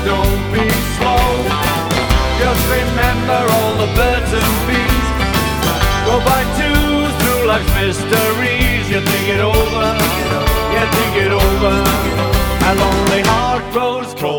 don't be slow. Just remember all the birds and bees. Go by twos through life's mysteries. You think it over, you think it over. A lonely heart grows cold.